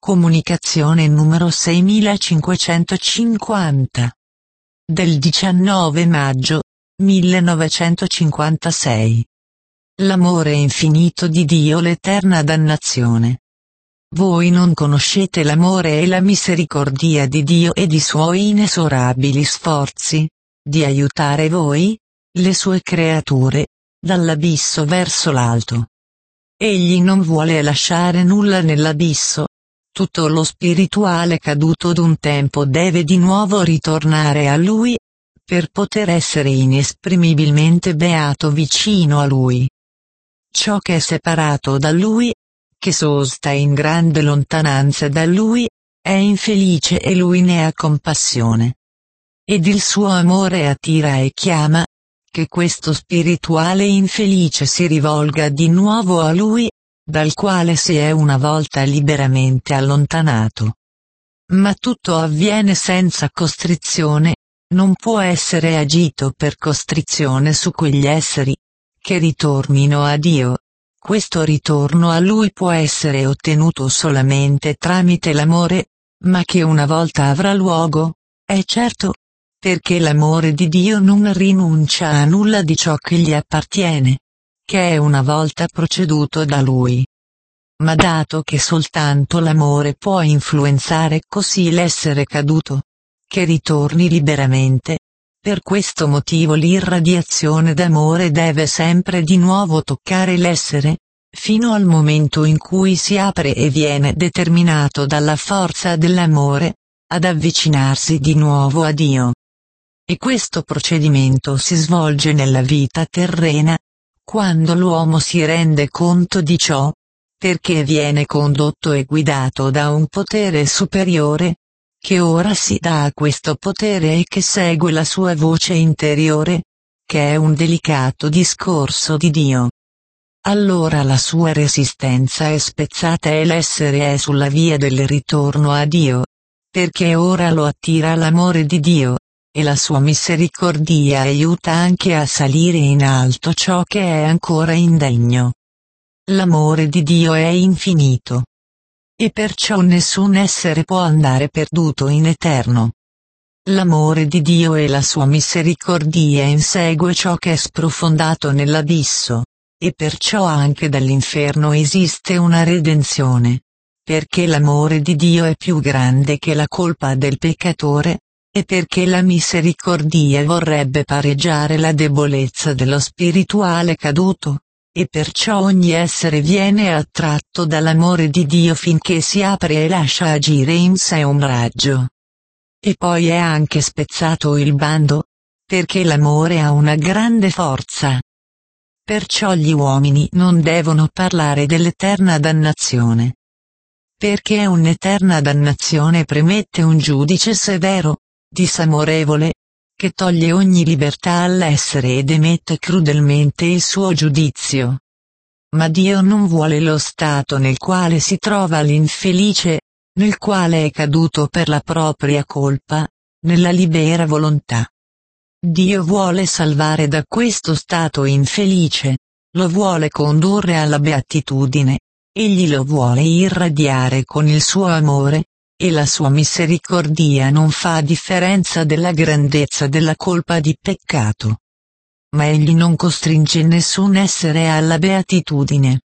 Comunicazione numero 6550. Del 19 maggio 1956. L'amore infinito di Dio, l'eterna dannazione. Voi non conoscete l'amore e la misericordia di Dio ed i suoi inesorabili sforzi di aiutare voi, le sue creature, dall'abisso verso l'alto. Egli non vuole lasciare nulla nell'abisso. Tutto lo spirituale caduto d'un tempo deve di nuovo ritornare a Lui, per poter essere inesprimibilmente beato vicino a Lui. Ciò che è separato da Lui, che sosta in grande lontananza da Lui, è infelice e Lui ne ha compassione. Ed il suo amore attira e chiama, che questo spirituale infelice si rivolga di nuovo a Lui, dal quale si è una volta liberamente allontanato. Ma tutto avviene senza costrizione, non può essere agito per costrizione su quegli esseri, che ritornino a Dio. Questo ritorno a Lui può essere ottenuto solamente tramite l'amore, ma che una volta avrà luogo, è certo, perché l'amore di Dio non rinuncia a nulla di ciò che gli appartiene, che è una volta proceduto da Lui. Ma dato che soltanto l'amore può influenzare così l'essere caduto, che ritorni liberamente, per questo motivo l'irradiazione d'amore deve sempre di nuovo toccare l'essere, fino al momento in cui si apre e viene determinato dalla forza dell'amore, ad avvicinarsi di nuovo a Dio. E questo procedimento si svolge nella vita terrena, quando l'uomo si rende conto di ciò, perché viene condotto e guidato da un potere superiore, che ora si dà a questo potere e che segue la sua voce interiore, che è un delicato discorso di Dio. Allora la sua resistenza è spezzata e l'essere è sulla via del ritorno a Dio, perché ora lo attira l'amore di Dio, e la sua misericordia aiuta anche a salire in alto ciò che è ancora indegno. L'amore di Dio è infinito. E perciò nessun essere può andare perduto in eterno. L'amore di Dio e la sua misericordia insegue ciò che è sprofondato nell'abisso, e perciò anche dall'inferno esiste una redenzione, perché l'amore di Dio è più grande che la colpa del peccatore, e perché la misericordia vorrebbe pareggiare la debolezza dello spirituale caduto. E perciò ogni essere viene attratto dall'amore di Dio finché si apre e lascia agire in sé un raggio. E poi è anche spezzato il bando, perché l'amore ha una grande forza. Perciò gli uomini non devono parlare dell'eterna dannazione. Perché un'eterna dannazione premette un giudice severo, disamorevole, che toglie ogni libertà all'essere ed emette crudelmente il suo giudizio. Ma Dio non vuole lo stato nel quale si trova l'infelice, nel quale è caduto per la propria colpa, nella libera volontà. Dio vuole salvare da questo stato infelice, lo vuole condurre alla beatitudine, egli lo vuole irradiare con il suo amore, e la sua misericordia non fa differenza della grandezza della colpa di peccato. Ma egli non costringe nessun essere alla beatitudine.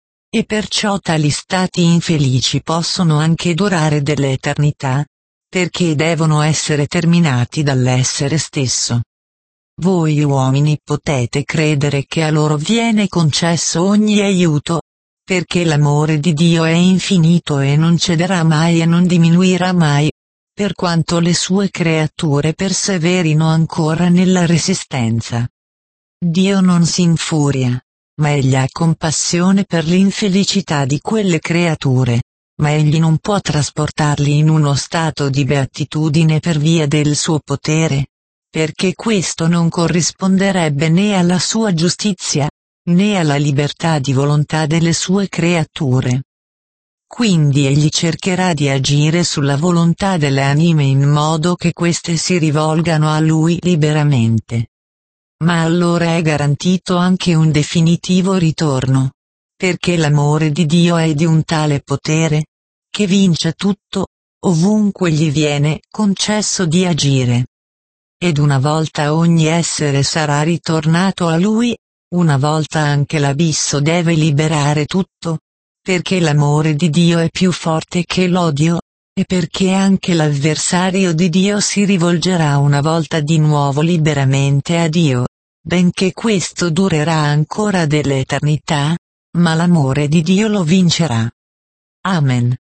E perciò tali stati infelici possono anche durare dell'eternità, perché devono essere terminati dall'essere stesso. Voi uomini potete credere che a loro viene concesso ogni aiuto, perché l'amore di Dio è infinito e non cederà mai e non diminuirà mai, per quanto le sue creature perseverino ancora nella resistenza. Dio non si infuria, ma egli ha compassione per l'infelicità di quelle creature, ma egli non può trasportarli in uno stato di beatitudine per via del suo potere, perché questo non corrisponderebbe né alla sua giustizia, né alla libertà di volontà delle sue creature. Quindi egli cercherà di agire sulla volontà delle anime in modo che queste si rivolgano a lui liberamente. Ma allora è garantito anche un definitivo ritorno, perché l'amore di Dio è di un tale potere, che vince tutto, ovunque gli viene concesso di agire. Ed una volta ogni essere sarà ritornato a lui, una volta anche l'abisso deve liberare tutto, perché l'amore di Dio è più forte che l'odio, e perché anche l'avversario di Dio si rivolgerà una volta di nuovo liberamente a Dio, benché questo durerà ancora dell'eternità, ma l'amore di Dio lo vincerà. Amen.